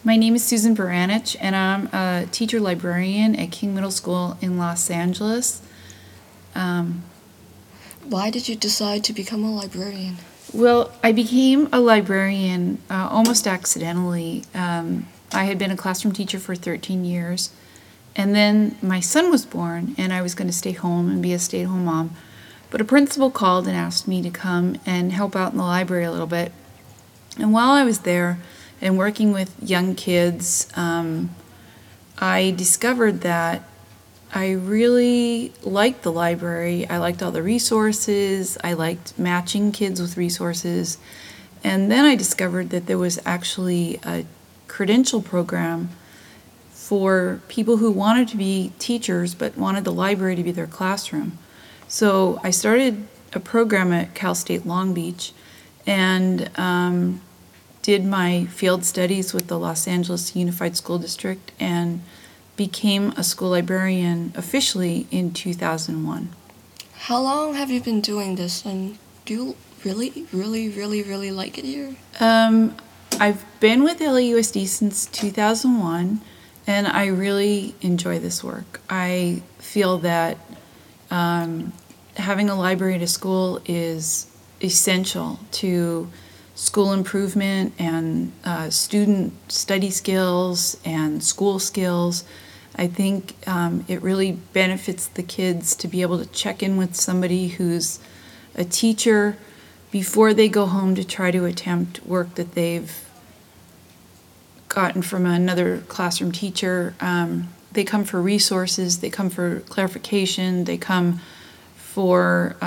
My name is Susan Baranich, and I'm a teacher librarian at King Middle School in Los Angeles. Why did you decide to become a librarian? Well, I became a librarian almost accidentally. I had been a classroom teacher for 13 years, and then my son was born, and I was going to stay home and be a stay-at-home mom. But a principal called and asked me to come and help out in the library a little bit. And while I was there and working with young kids, I discovered that I really liked the library. I liked all the resources. I liked matching kids with resources. And then I discovered that there was actually a credential program for people who wanted to be teachers but wanted the library to be their classroom. So I started a program at Cal State Long Beach and did my field studies with the Los Angeles Unified School District and became a school librarian officially in 2001. How long have you been doing this, and do you really like it here? I've been with LAUSD since 2001, and I really enjoy this work. I feel that having a library at a school is essential to school improvement and student study skills and school skills. I think it really benefits the kids to be able to check in with somebody who's a teacher before they go home to try to attempt work that they've gotten from another classroom teacher. They come for resources, they come for clarification, they come for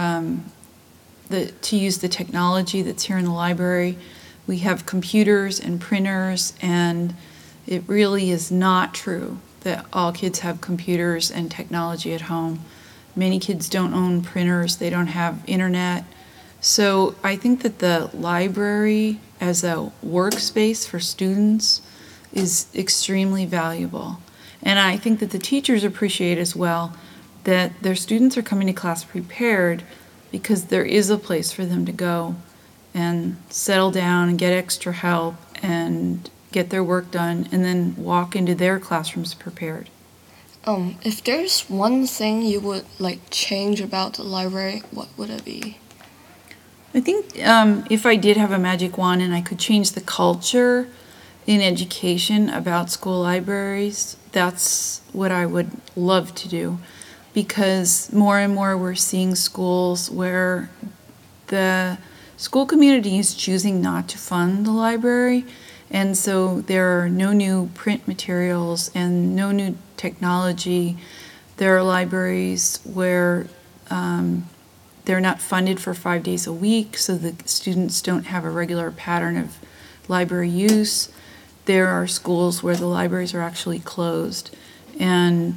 to use the technology that's here in the library. We have computers and printers, and it really is not true that all kids have computers and technology at home. Many kids don't own printers, they don't have internet. So I think that the library as a workspace for students is extremely valuable. And I think that the teachers appreciate as well that their students are coming to class prepared because there is a place for them to go and settle down and get extra help and get their work done and then walk into their classrooms prepared. If there's one thing you would change about the library, what would it be? I think if I did have a magic wand and I could change the culture in education about school libraries, that's what I would love to do, because more and more we're seeing schools where the school community is choosing not to fund the library, and so there are no new print materials and no new technology. There are libraries where they're not funded for 5 days a week, so the students don't have a regular pattern of library use. There are schools where the libraries are actually closed, and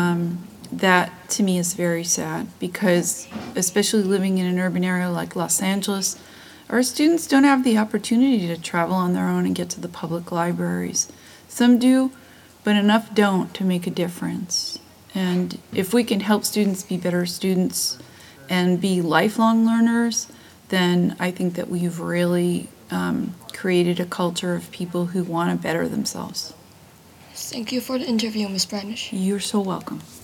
that to me is very sad, because especially living in an urban area like Los Angeles, our students don't have the opportunity to travel on their own and get to the public libraries. Some do, but enough don't to make a difference. And if we can help students be better students and be lifelong learners, then I think that we've really created a culture of people who want to better themselves. Thank you for the interview, Ms. Branish. You're so welcome.